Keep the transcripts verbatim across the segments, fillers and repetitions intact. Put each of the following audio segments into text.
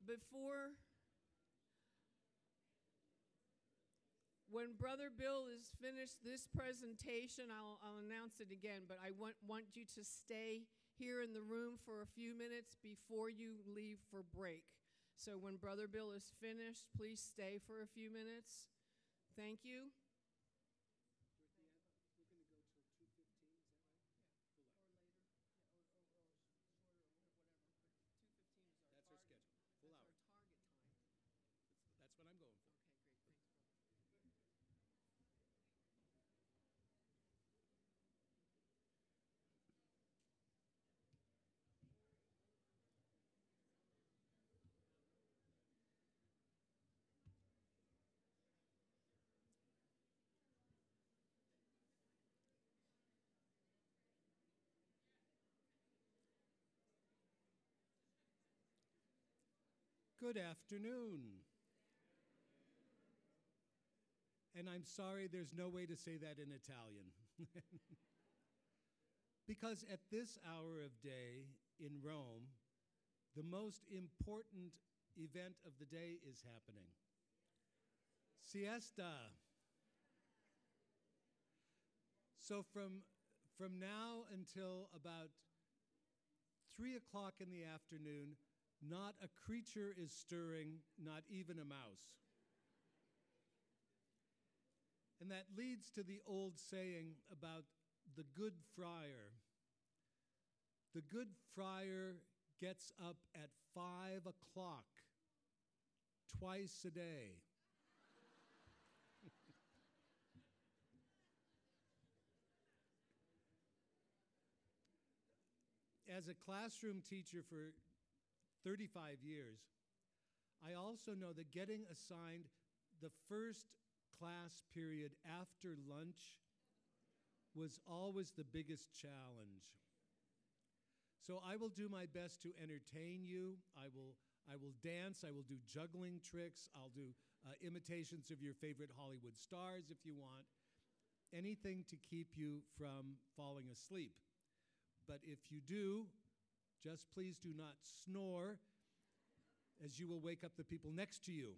before, when Brother Bill is finished this presentation, I'll, I'll announce it again, but I want, want you to stay here in the room for a few minutes before you leave for break. So when Brother Bill is finished, please stay for a few minutes. Thank you. We're going to go till two fifteen, is that right? Yeah. Or later, yeah, or, or, or shorter, or whatever. But two fifteen is our That's target. our schedule, full That's hour. our target time. That's, that's what I'm going for. Okay, great. Thanks, brother. Good afternoon. And I'm sorry there's no way to say that in Italian. Because at this hour of day in Rome, the most important event of the day is happening. Siesta. So from, from now until about three o'clock in the afternoon, not a creature is stirring, not even a mouse. And that leads to the old saying about the good friar. The good friar gets up at five o'clock twice a day. As a classroom teacher for thirty-five years, I also know that getting assigned the first class period after lunch was always the biggest challenge. So I will do my best to entertain you. I will, I will dance. I will do juggling tricks. I'll do uh, imitations of your favorite Hollywood stars if you want. Anything to keep you from falling asleep. But if you do, just please do not snore, as you will wake up the people next to you.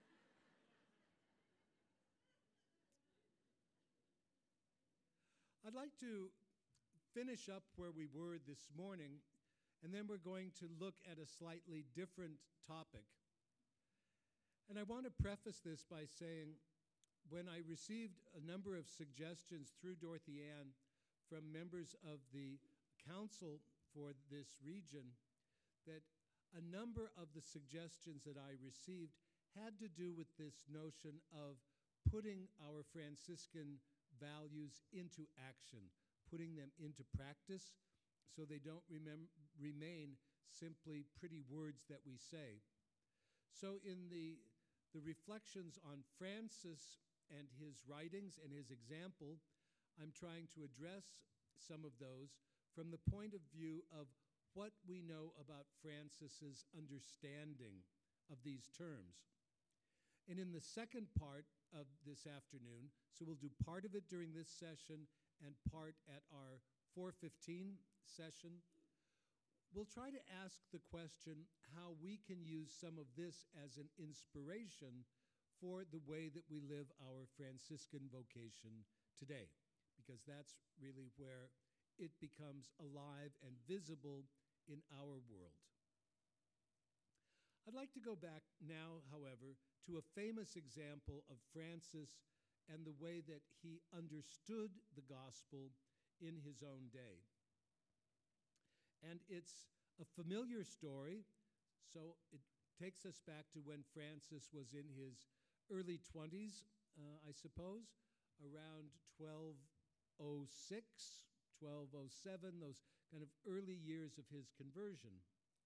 I'd like to finish up where we were this morning, and then we're going to look at a slightly different topic. And I want to preface this by saying, when I received a number of suggestions through Dorothy Ann from members of the council for this region, that a number of the suggestions that I received had to do with this notion of putting our Franciscan values into action, putting them into practice so they don't remem- remain simply pretty words that we say. So in the, the reflections on Francis and his writings and his example, I'm trying to address some of those from the point of view of what we know about Francis's understanding of these terms. And in the second part of this afternoon, so we'll do part of it during this session and part at our four fifteen session, we'll try to ask the question how we can use some of this as an inspiration for the way that we live our Franciscan vocation today, because that's really where it becomes alive and visible in our world. I'd like to go back now, however, to a famous example of Francis and the way that he understood the gospel in his own day. And it's a familiar story, so it takes us back to when Francis was in his early twenties, uh, I suppose, around twelve oh six, twelve oh seven, those kind of early years of his conversion.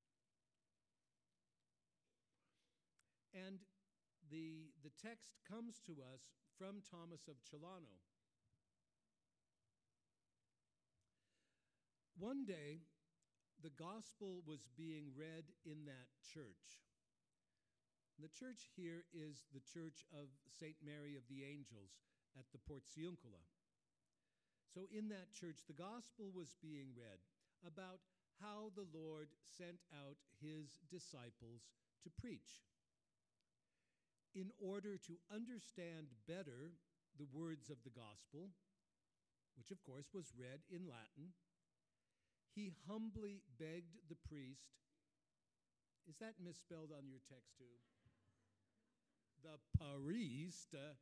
And the, the text comes to us from Thomas of Celano. One day, the gospel was being read in that church. The church here is the Church of Saint Mary of the Angels at the Porciuncula. So in that church, the gospel was being read about how the Lord sent out his disciples to preach. In order to understand better the words of the gospel, which of course was read in Latin, he humbly begged the priest. Is that misspelled on your text too? The priest. Uh,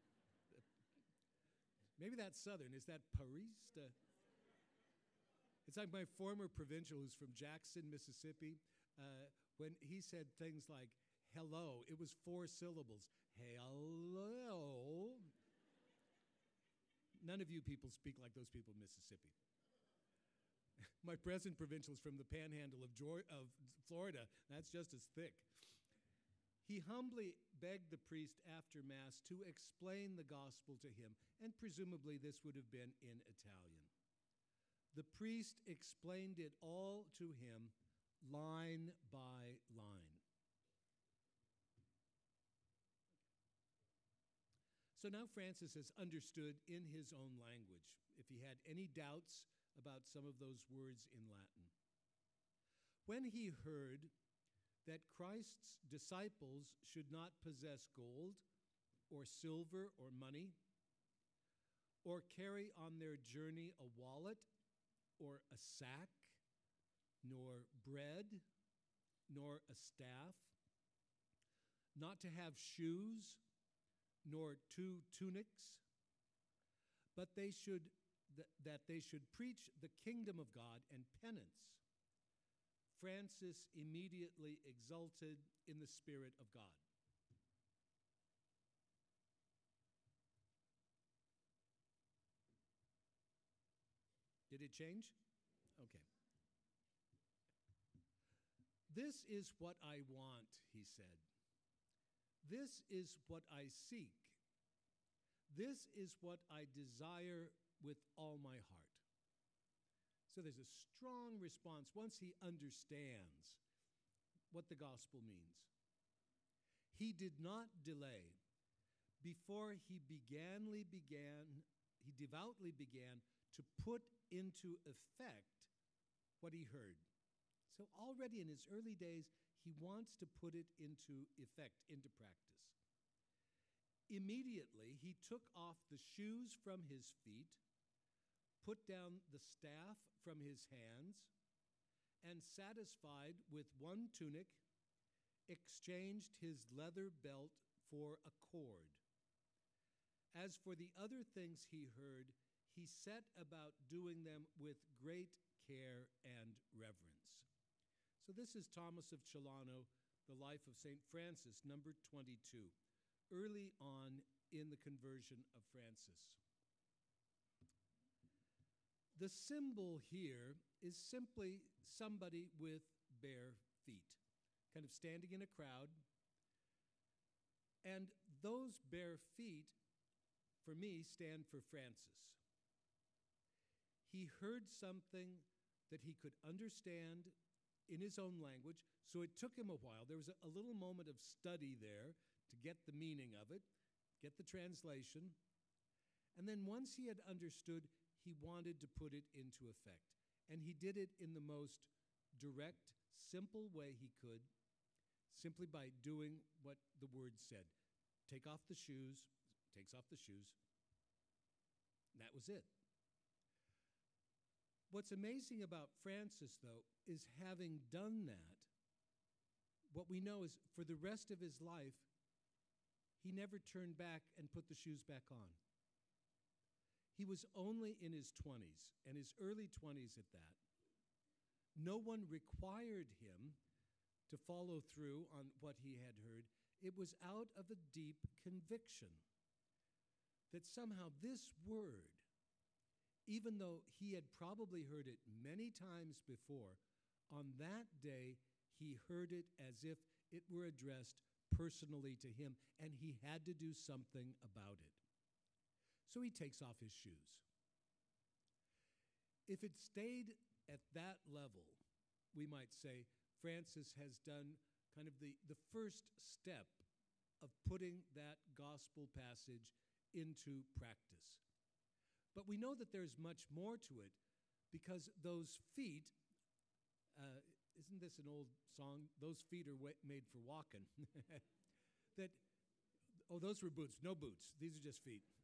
maybe that's Southern. Is that priest? Uh, it's like my former provincial who's from Jackson, Mississippi. Uh, when he said things like hello, it was four syllables. Hello. None of you people speak like those people in Mississippi. My present provincial is from the panhandle of, Georgia, of Florida. That's just as thick. He humbly begged the priest after Mass to explain the gospel to him, and presumably this would have been in Italian. The priest explained it all to him, line by line. So now Francis has understood in his own language if he had any doubts about some of those words in Latin. When he heard that Christ's disciples should not possess gold or silver or money, or carry on their journey a wallet or a sack, nor bread, nor a staff, not to have shoes, nor two tunics, but they should th- that they should preach the kingdom of God and penance. Francis immediately exulted in the Spirit of God. Did it change? Okay. This is what I want, he said. This is what I seek. This is what I desire with all my heart. So there's a strong response once he understands what the gospel means. He did not delay. Before he beganly began, he devoutly began to put into effect what he heard. So already in his early days, he wants to put it into effect, into practice. Immediately, he took off the shoes from his feet, put down the staff from his hands, and satisfied with one tunic, exchanged his leather belt for a cord. As for the other things he heard, he set about doing them with great care and reverence. So this is Thomas of Celano, The Life of Saint Francis, number twenty-two, early on in the conversion of Francis. The symbol here is simply somebody with bare feet, kind of standing in a crowd. And those bare feet, for me, stand for Francis. He heard something that he could understand in his own language, so it took him a while. There was a, a little moment of study there to get the meaning of it, get the translation. And then once he had understood, he wanted to put it into effect. And he did it in the most direct, simple way he could, simply by doing what the word said. Take off the shoes, takes off the shoes. And that was it. What's amazing about Francis, though, is having done that, what we know is for the rest of his life, he never turned back and put the shoes back on. He was only in his twenties, and his early twenties at that. No one required him to follow through on what he had heard. It was out of a deep conviction that somehow this word, even though he had probably heard it many times before, on that day he heard it as if it were addressed personally to him, and he had to do something about it. So he takes off his shoes. If it stayed at that level, we might say Francis has done kind of the, the first step of putting that gospel passage into practice. But we know that there's much more to it, because those feet, uh, isn't isn't this an old song? Those feet are wa- made for walking. That, oh, those were boots. No boots. These are just feet.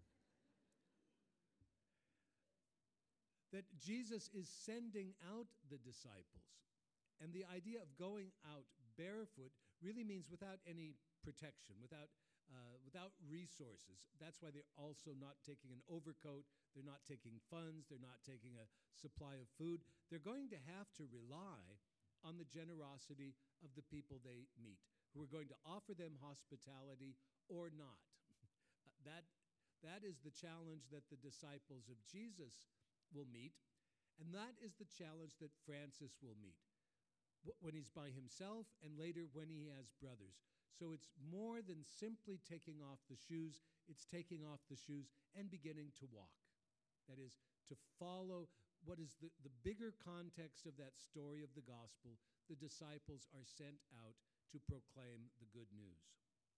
That Jesus is sending out the disciples. And the idea of going out barefoot really means without any protection, without, uh, without resources. That's why they're also not taking an overcoat. They're not taking funds. They're not taking a supply of food. They're going to have to rely on the generosity of the people they meet, who are going to offer them hospitality or not. that, that is the challenge that the disciples of Jesus will meet, and that is the challenge that Francis will meet when he's by himself and later when he has brothers. So it's more than simply taking off the shoes, it's taking off the shoes and beginning to walk. That is, to follow what is the, the bigger context of that story of the gospel. The disciples are sent out to proclaim the good news.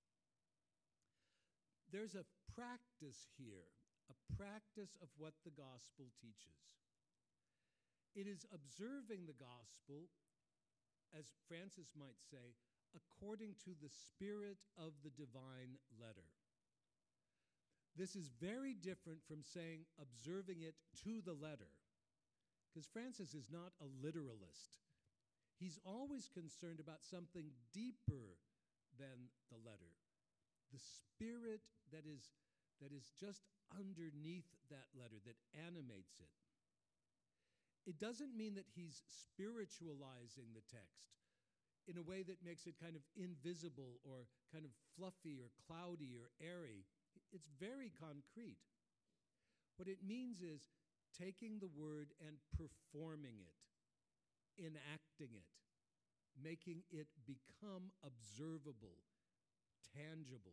There's a practice here, a practice of what the gospel teaches. It is observing the gospel, as Francis might say, according to the spirit of the divine letter. This is very different from saying observing it to the letter, because Francis is not a literalist. He's always concerned about something deeper than the letter, the spirit that is, that is just underneath that letter, that animates it. It doesn't mean that he's spiritualizing the text in a way that makes it kind of invisible or kind of fluffy or cloudy or airy. It's very concrete. What it means is taking the word and performing it, enacting it, making it become observable, tangible.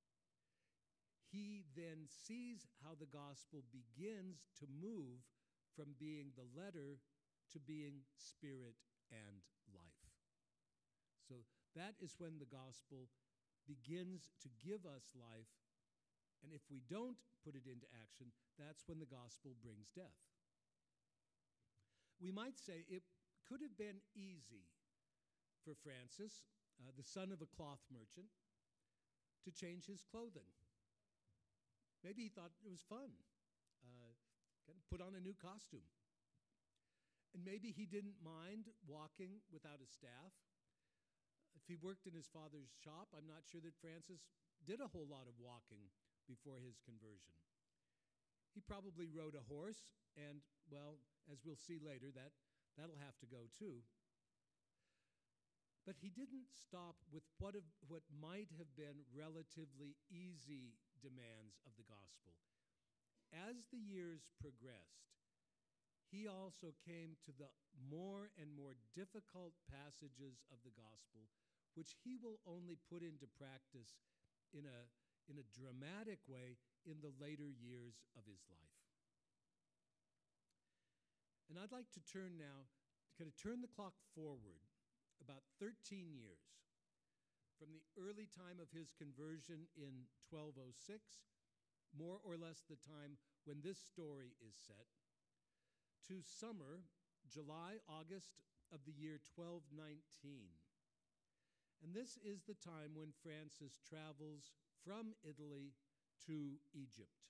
He then sees how the gospel begins to move from being the letter to being spirit and life. So that is when the gospel begins to give us life. And if we don't put it into action, that's when the gospel brings death. We might say it could have been easy for Francis, uh, the son of a cloth merchant, to change his clothing. Maybe he thought it was fun, uh, kind of put on a new costume. And maybe he didn't mind walking without a staff. If he worked in his father's shop, I'm not sure that Francis did a whole lot of walking before his conversion. He probably rode a horse, and, well, as we'll see later, that, that'll have to go too. But he didn't stop with what, have, what might have been relatively easy demands of the gospel. As the years progressed, he also came to the more and more difficult passages of the gospel, which he will only put into practice in a, in a dramatic way in the later years of his life. And I'd like to turn now, to kind of turn the clock forward about thirteen years from the early time of his conversion in twelve oh six, more or less the time when this story is set, to summer, July, August of the year twelve nineteen. And this is the time when Francis travels from Italy to Egypt.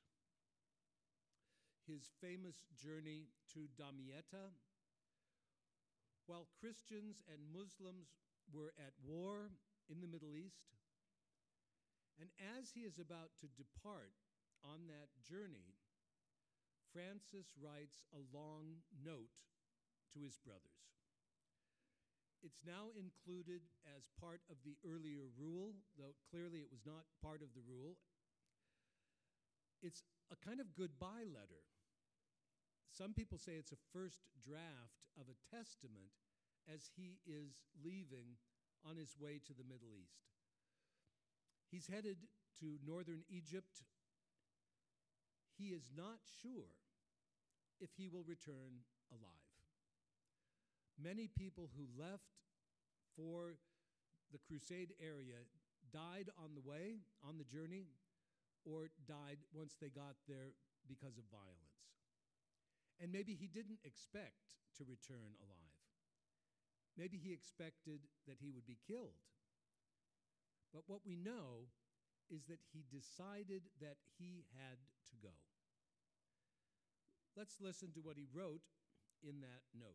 His famous journey to Damietta, while Christians and Muslims were at war in the Middle East. And as he is about to depart on that journey, Francis writes a long note to his brothers. It's now included as part of the earlier rule, though clearly it was not part of the rule. It's a kind of goodbye letter. Some people say it's a first draft of a testament as he is leaving on his way to the Middle East. He's headed to northern Egypt. He is not sure if he will return alive. Many people who left for the crusade area died on the way, on the journey, or died once they got there because of violence. And maybe he didn't expect to return alive. Maybe he expected that he would be killed. But what we know is that he decided that he had to go. Let's listen to what he wrote in that note.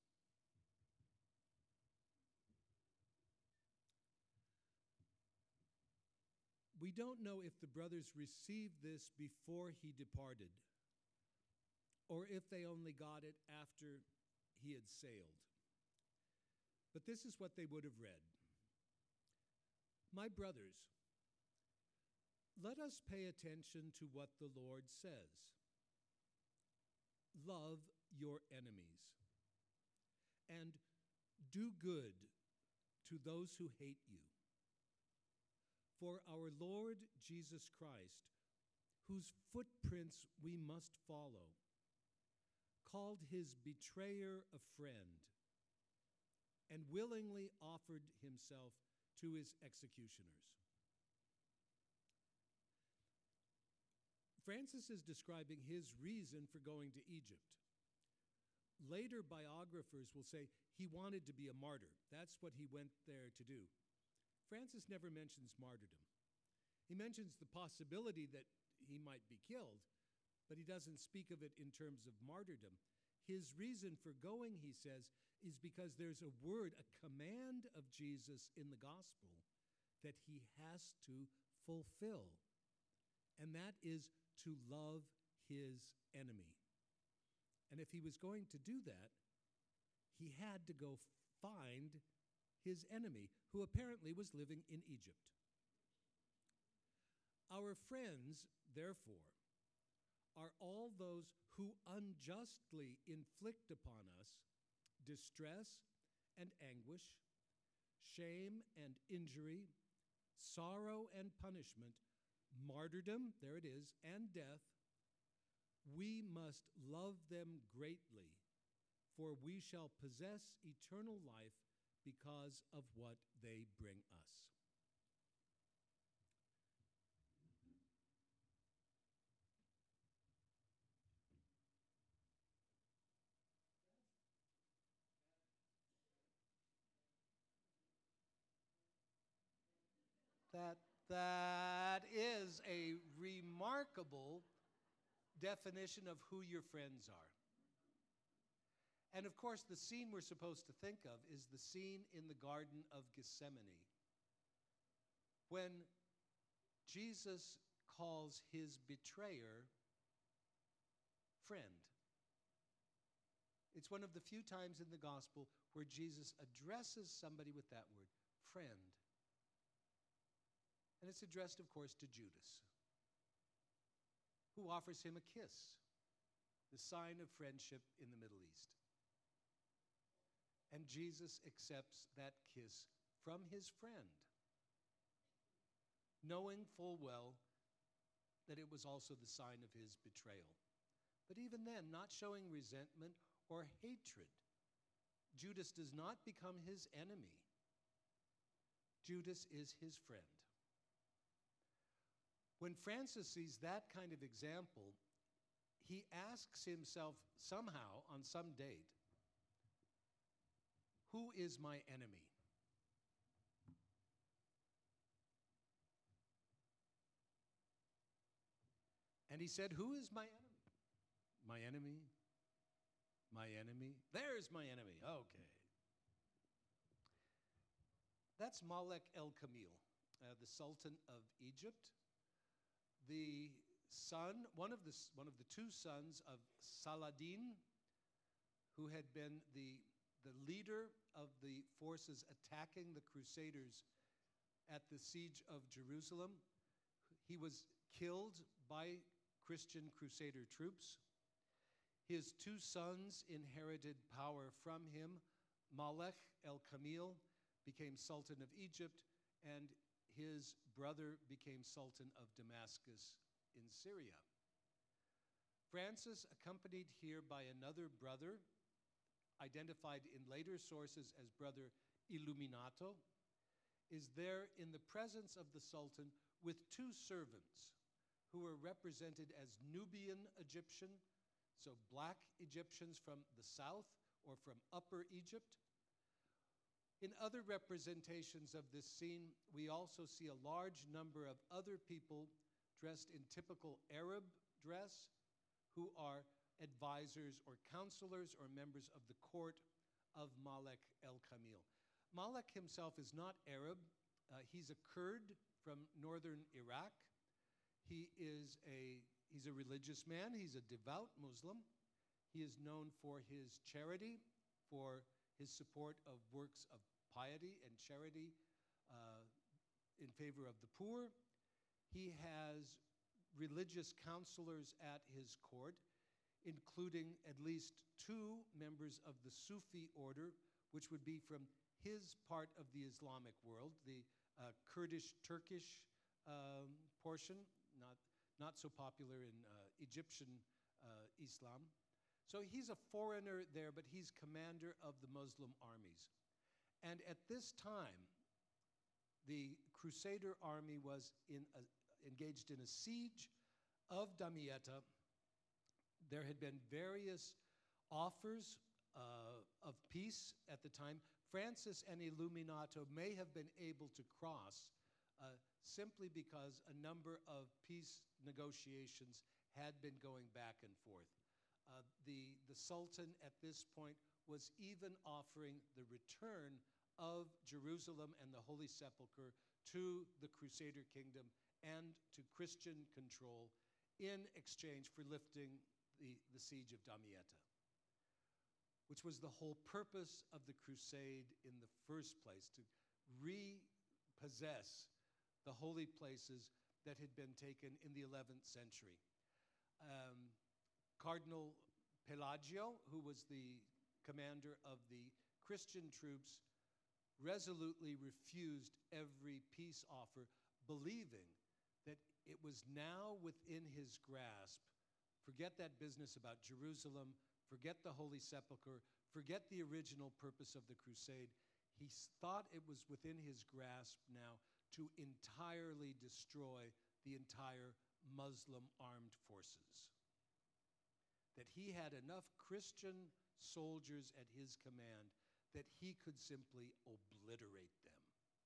We don't know if the brothers received this before he departed, or if they only got it after he had sailed. But this is what they would have read. My brothers, let us pay attention to what the Lord says. Love your enemies, and do good to those who hate you. For our Lord Jesus Christ, whose footprints we must follow, called his betrayer a friend, and willingly offered himself to his executioners. Francis is describing his reason for going to Egypt. Later biographers will say he wanted to be a martyr. That's what he went there to do. Francis never mentions martyrdom. He mentions the possibility that he might be killed, but he doesn't speak of it in terms of martyrdom. His reason for going, he says, is because there's a word, a command of Jesus in the gospel that he has to fulfill, and that is to love his enemy. And if he was going to do that, he had to go find his enemy, who apparently was living in Egypt. Our friends, therefore, are all those who unjustly inflict upon us distress and anguish, shame and injury, sorrow and punishment, martyrdom, there it is, and death. We must love them greatly, for we shall possess eternal life because of what they bring us. That, that is a remarkable definition of who your friends are. And of course, the scene we're supposed to think of is the scene in the Garden of Gethsemane, when Jesus calls his betrayer friend. It's one of the few times in the gospel where Jesus addresses somebody with that word, friend. And it's addressed, of course, to Judas, who offers him a kiss, the sign of friendship in the Middle East. And Jesus accepts that kiss from his friend, knowing full well that it was also the sign of his betrayal. But even then, not showing resentment or hatred, Judas does not become his enemy. Judas is his friend. When Francis sees that kind of example, he asks himself somehow on some date, who is my enemy? And he said, who is my enemy? My enemy? My enemy? There's my enemy. Okay. That's Malek el-Kamil, uh, the Sultan of Egypt. The son, one of the, one of the two sons of Saladin, who had been the, the leader of the forces attacking the Crusaders at the siege of Jerusalem. He was killed by Christian Crusader troops. His two sons inherited power from him. Malek el-Kamil became Sultan of Egypt, and his brother became Sultan of Damascus in Syria. Francis, accompanied here by another brother, identified in later sources as Brother Illuminato, is there in the presence of the Sultan with two servants who are represented as Nubian Egyptian, so black Egyptians from the south or from Upper Egypt, In other representations of this scene, we also see a large number of other people dressed in typical Arab dress who are advisors or counselors or members of the court of Malek el-Kamil. Malek himself is not Arab. Uh, he's a Kurd from northern Iraq. He is a, he's a religious man. He's a devout Muslim. He is known for his charity, for his support of works of piety and charity uh, in favor of the poor. He has religious counselors at his court, including at least two members of the Sufi order, which would be from his part of the Islamic world, the uh, Kurdish-Turkish um, portion, not, not so popular in uh, Egyptian uh, Islam. So he's a foreigner there, but he's commander of the Muslim armies. And at this time, the Crusader army was in a, engaged in a siege of Damietta. There had been various offers uh, of peace at the time. Francis and Illuminato may have been able to cross uh, simply because a number of peace negotiations had been going back and forth. Uh, the, the Sultan at this point was even offering the return of Jerusalem and the Holy Sepulchre to the Crusader kingdom and to Christian control in exchange for lifting the, the siege of Damietta, which was the whole purpose of the crusade in the first place, to repossess the holy places that had been taken in the eleventh century. Um, Cardinal Pelagio, who was the commander of the Christian troops, resolutely refused every peace offer, believing that it was now within his grasp. Forget that business about Jerusalem, forget the Holy Sepulchre, forget the original purpose of the crusade. He thought it was within his grasp now to entirely destroy the entire Muslim armed forces. That he had enough Christian soldiers at his command that he could simply obliterate them.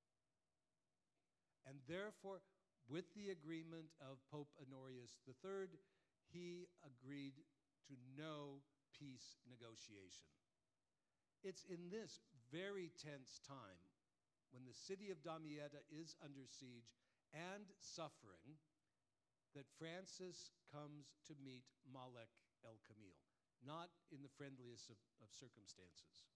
And therefore, with the agreement of Pope Honorius the Third, he agreed to no peace negotiation. It's in this very tense time, when the city of Damietta is under siege and suffering, that Francis comes to meet Malek el-Kamil, not in the friendliest of, of circumstances.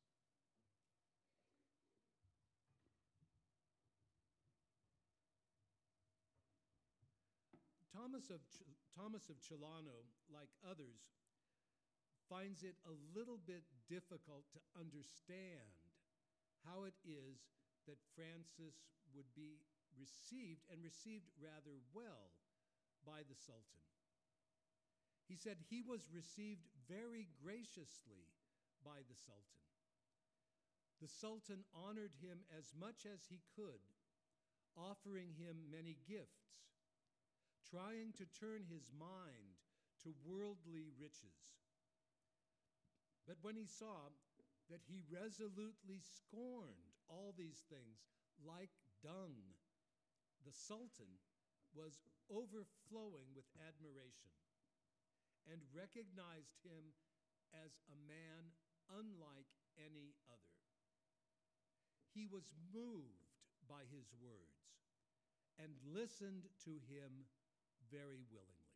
Thomas of, Ch- Thomas of Celano, like others, finds it a little bit difficult to understand how it is that Francis would be received, and received rather well, by the Sultan. He said he was received very graciously by the Sultan. The Sultan honored him as much as he could, offering him many gifts, trying to turn his mind to worldly riches. But when he saw that he resolutely scorned all these things like dung, the Sultan was overflowing with admiration and recognized him as a man unlike any other. He was moved by his words and listened to him very willingly.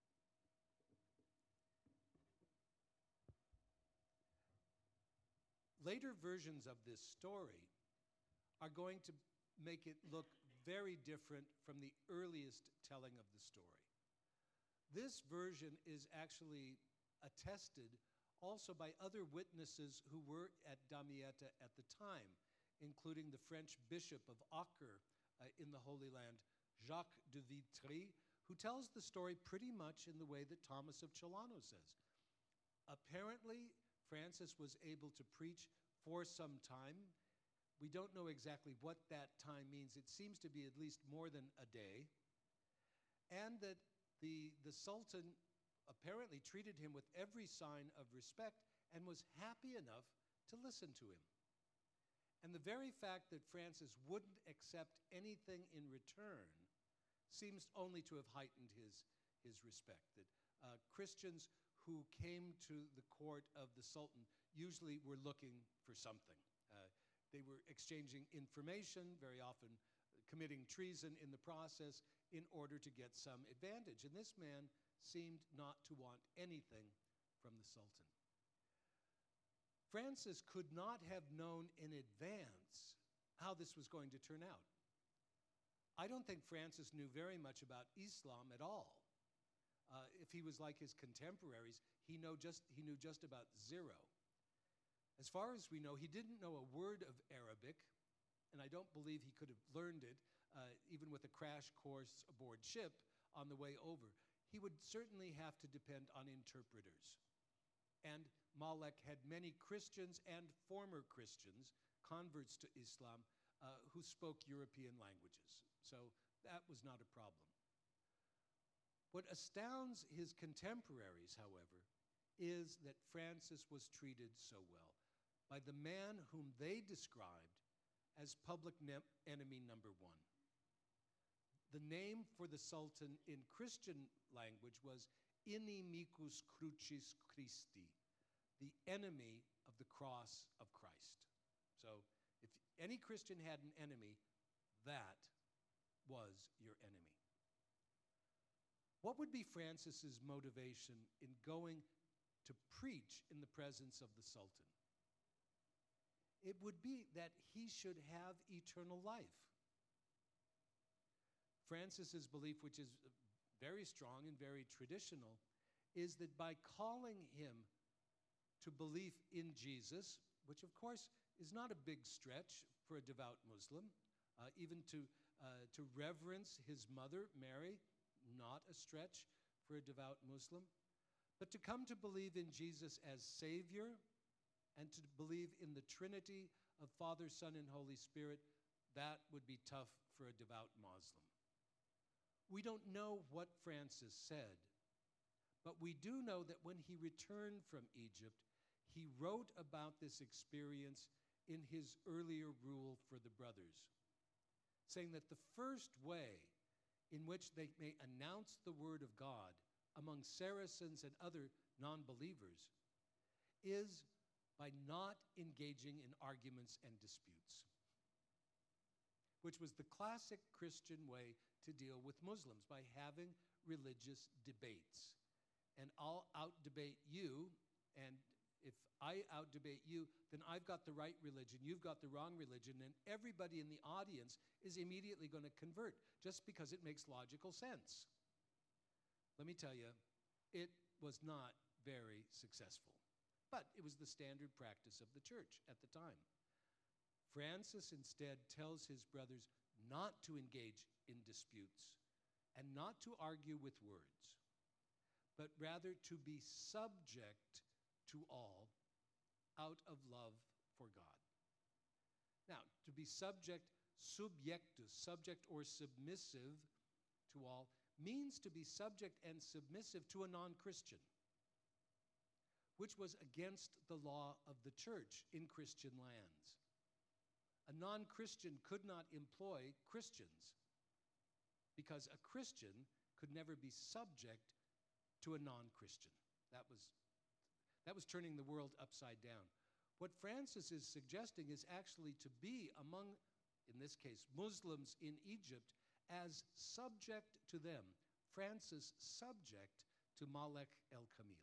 Later versions of this story are going to make it look very different from the earliest telling of the story. This version is actually attested also by other witnesses who were at Damietta at the time, including the French Bishop of Acre uh, in the Holy Land, Jacques de Vitry, who tells the story pretty much in the way that Thomas of Celano says. Apparently, Francis was able to preach for some time. We don't know exactly what that time means. It seems to be at least more than a day. And that the, the Sultan apparently treated him with every sign of respect and was happy enough to listen to him. And And the very fact that Francis wouldn't accept anything in return seems only to have heightened his, his respect. That uh, Christians who came to the court of the Sultan usually were looking for something. Uh, they were exchanging information, very often committing treason in the process in order to get some advantage. And this man seemed not to want anything from the Sultan. Francis could not have known in advance how this was going to turn out. I don't think Francis knew very much about Islam at all. Uh, if he was like his contemporaries, he, know just, he knew just about zero. As far as we know, he didn't know a word of Arabic, and I don't believe he could have learned it, uh, even with a crash course aboard ship on the way over. He would certainly have to depend on interpreters. And Malek had many Christians and former Christians, converts to Islam, uh, who spoke European languages. So that was not a problem. What astounds his contemporaries, however, is that Francis was treated so well by the man whom they described as public ne- enemy number one. The name for the Sultan in Christian language was Inimicus Crucis Christi, the enemy of the cross of Christ. So if any Christian had an enemy, that was your enemy. What would be Francis's motivation in going to preach in the presence of the Sultan? It would be that he should have eternal life. Francis's belief, which is very strong and very traditional, is that by calling him to belief in Jesus, which of course is not a big stretch for a devout Muslim, uh, even to, uh, to reverence his mother, Mary, not a stretch for a devout Muslim, but to come to believe in Jesus as Savior and to believe in the Trinity of Father, Son, and Holy Spirit, that would be tough for a devout Muslim. We don't know what Francis said, but we do know that when he returned from Egypt, he wrote about this experience in his earlier rule for the brothers, saying that the first way in which they may announce the word of God among Saracens and other non-believers is by not engaging in arguments and disputes, which was the classic Christian way to deal with Muslims, by having religious debates. And I'll out-debate you, and if I out-debate you, then I've got the right religion, you've got the wrong religion, and everybody in the audience is immediately going to convert just because it makes logical sense. Let me tell you, it was not very successful, but it was the standard practice of the church at the time. Francis instead tells his brothers not to engage in disputes and not to argue with words, but rather to be subject to all out of love for God. Now, to be subject, subjectus, subject or submissive to all, means to be subject and submissive to a non-Christian, which was against the law of the church in Christian lands. A non-Christian could not employ Christians because a Christian could never be subject to a non-Christian. That was, that was turning the world upside down. What Francis is suggesting is actually to be among, in this case, Muslims in Egypt as subject to them. Francis subject to Malek el-Kamil.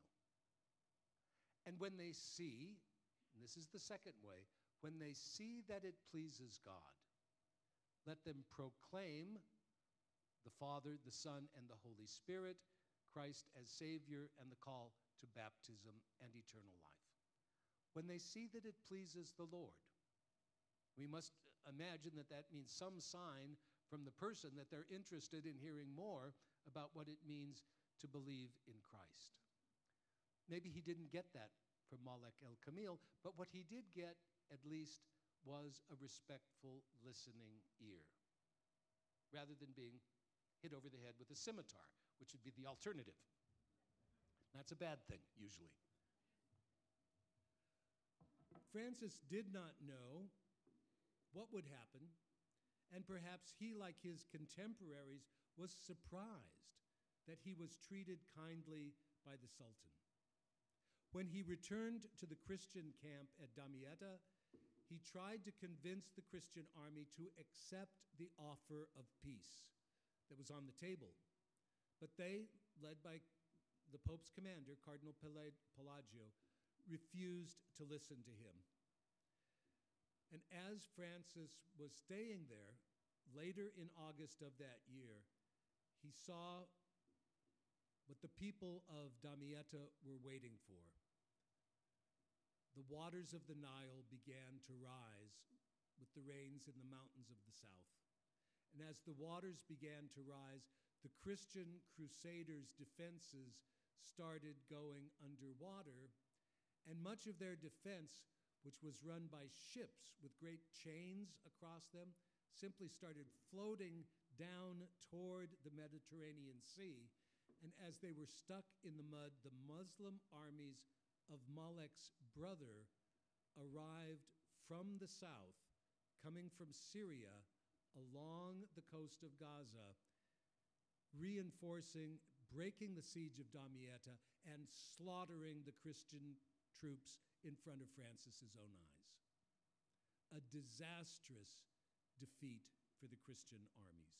And when they see, and this is the second way, when they see that it pleases God, let them proclaim the Father, the Son, and the Holy Spirit, Christ as Savior, and the call to baptism and eternal life. When they see that it pleases the Lord, we must imagine that that means some sign from the person that they're interested in hearing more about what it means to believe in Christ. Maybe he didn't get that from Malek el-Kamil, but what he did get, at least, was a respectful listening ear, rather than being hit over the head with a scimitar, which would be the alternative. That's a bad thing, usually. Francis did not know what would happen, and perhaps he, like his contemporaries, was surprised that he was treated kindly by the Sultan. When he returned to the Christian camp at Damietta, he tried to convince the Christian army to accept the offer of peace that was on the table. But they, led by the Pope's commander, Cardinal Pelagio, refused to listen to him. And as Francis was staying there, later in August of that year, he saw what the people of Damietta were waiting for. The waters of the Nile began to rise with the rains in the mountains of the south. And as the waters began to rise, the Christian crusaders' defenses started going underwater, and much of their defense, which was run by ships with great chains across them, simply started floating down toward the Mediterranean Sea. And as they were stuck in the mud, the Muslim armies of Malek's brother arrived from the south, coming from Syria along the coast of Gaza, reinforcing, breaking the siege of Damietta, and slaughtering the Christian troops in front of Francis's own eyes. A disastrous defeat for the Christian armies.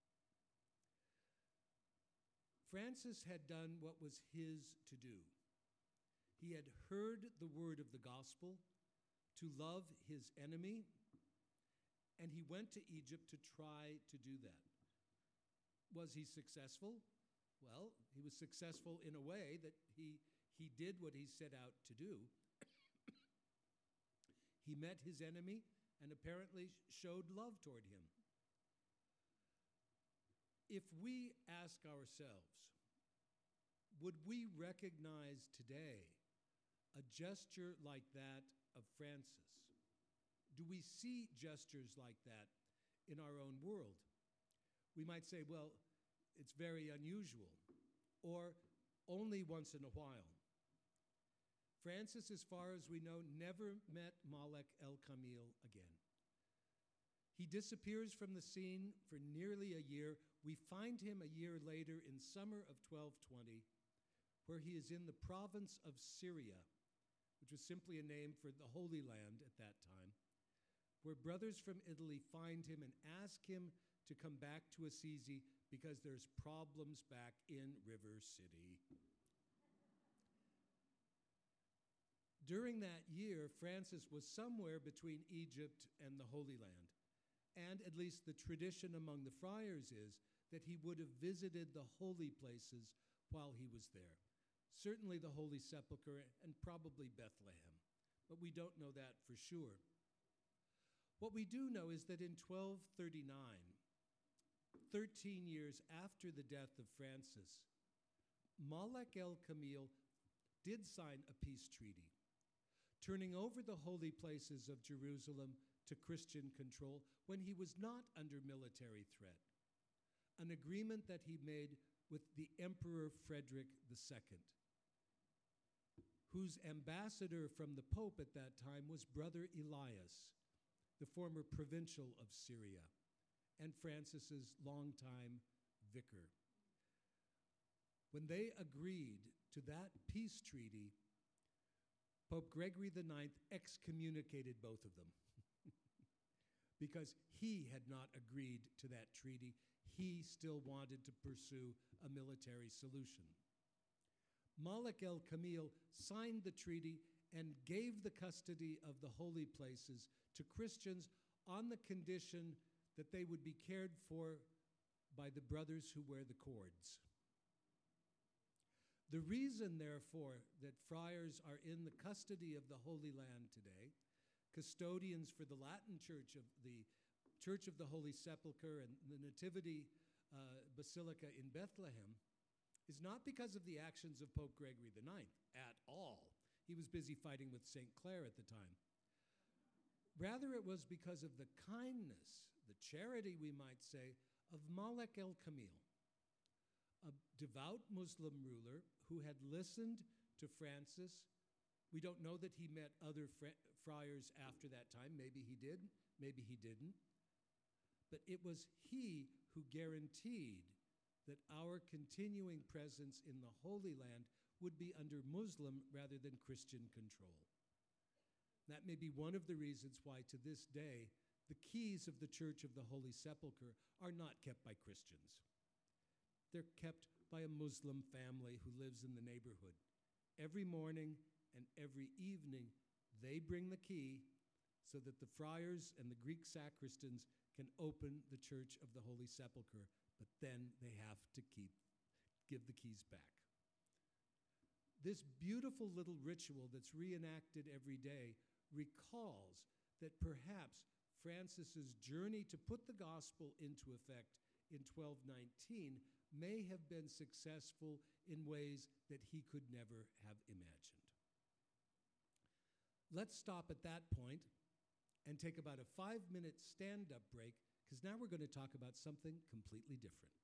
Francis had done what was his to do. He had heard the word of the gospel, to love his enemy, and he went to Egypt to try to do that. Was he successful? Well, he was successful in a way that he, he did what he set out to do. He met his enemy and apparently showed love toward him. If we ask ourselves, would we recognize today a gesture like that of Francis? Do we see gestures like that in our own world? We might say, well, it's very unusual, or only once in a while. Francis, as far as we know, never met Malek el-Kamil again. He disappears from the scene for nearly a year. We find him a year later in summer of twelve twenty, where he is in the province of Syria, which was simply a name for the Holy Land at that time, where brothers from Italy find him and ask him to come back to Assisi because there's problems back in River City. During that year, Francis was somewhere between Egypt and the Holy Land. And at least the tradition among the friars is that he would have visited the holy places while he was there. Certainly the Holy Sepulchre and probably Bethlehem, but we don't know that for sure. What we do know is that in twelve thirty-nine, thirteen years after the death of Francis, Malek el-Kamil did sign a peace treaty, turning over the holy places of Jerusalem to Christian control when he was not under military threat, an agreement that he made with the Emperor Frederick the Second, whose ambassador from the Pope at that time was Brother Elias, the former provincial of Syria, and Francis's longtime vicar. When they agreed to that peace treaty, Pope Gregory the Ninth excommunicated both of them because he had not agreed to that treaty. He still wanted to pursue a military solution. Malek el-Kamil signed the treaty and gave the custody of the holy places to Christians on the condition that they would be cared for by the brothers who wear the cords. The reason, therefore, that friars are in the custody of the Holy Land today, custodians for the Latin Church of the Church of the Holy Sepulchre and the Nativity uh, Basilica in Bethlehem, is not because of the actions of Pope Gregory the Ninth at all. He was busy fighting with Saint Clare at the time. Rather, it was because of the kindness, the charity, we might say, of Malek el-Kamil, a devout Muslim ruler who had listened to Francis. We don't know that he met other fr- friars after that time. Maybe he did, maybe he didn't, but it was he who guaranteed that our continuing presence in the Holy Land would be under Muslim rather than Christian control. That may be one of the reasons why, to this day, the keys of the Church of the Holy Sepulchre are not kept by Christians. They're kept by a Muslim family who lives in the neighborhood. Every morning and every evening, they bring the key so that the friars and the Greek sacristans can open the Church of the Holy Sepulchre, but then they have to keep, give the keys back. This beautiful little ritual that's reenacted every day recalls that perhaps Francis's journey to put the gospel into effect in twelve nineteen may have been successful in ways that he could never have imagined. Let's stop at that point and take about a five-minute stand-up break, because now we're going to talk about something completely different.